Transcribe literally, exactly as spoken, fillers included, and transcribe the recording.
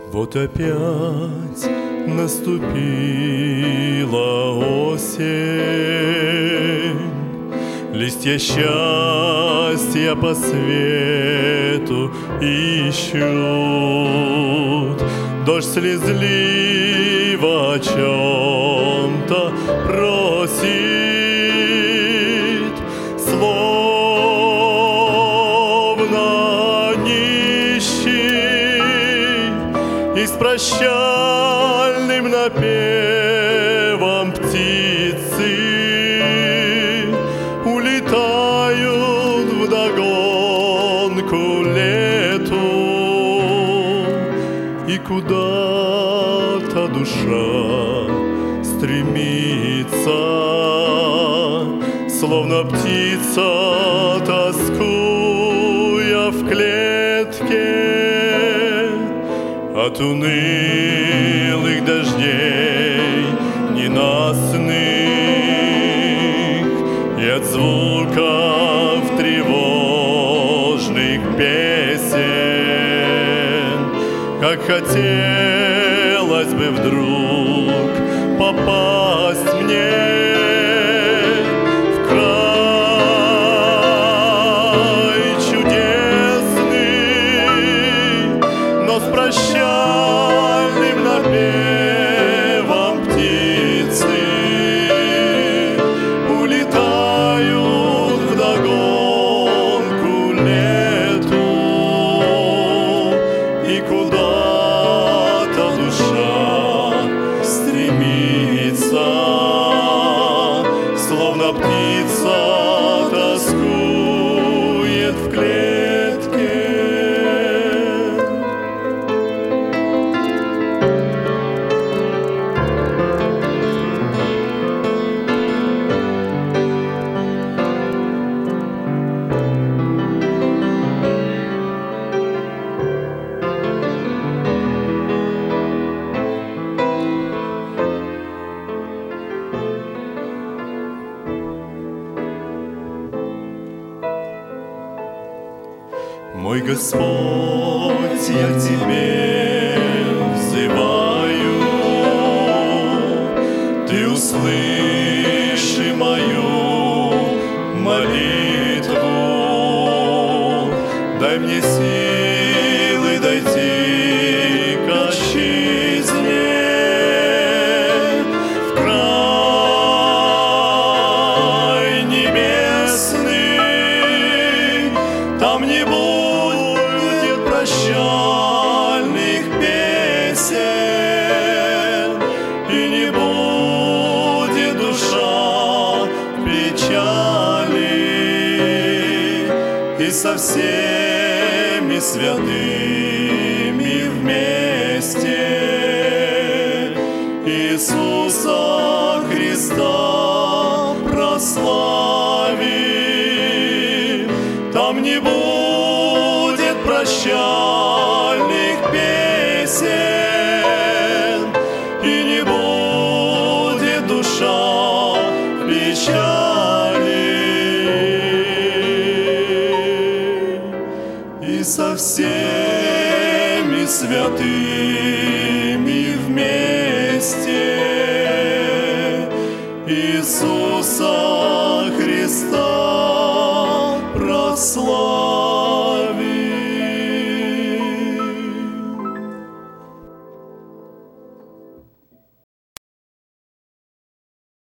Вот опять наступила осень, листья счастья по свету ищут, дождь слезливо о чем-то просит, словно нищий, и с прощальным напевом птицы улетают вдогонку лету, и куда-то душа стремится, словно птица, тоскуя в клетке от унылых дождей ненастных и от звуков тревожных песен. Как хотелось бы вдруг попасть мне в край чудесный, но с прощальным напевом птицы улетают вдогонку лету, и куда-то душа стремится, словно птица тоскует в клетке. Мой Господь, я к Тебе взываю, Ты услыши мою молитву, дай мне силы дойти к отчизне, в край небесный, там не будет прощальных песен, и не будет душа печали, и со всеми святыми вместе Иисуса Христа прославим. Там не будет прощальных песен, и не будет душа в печали, и со всеми святыми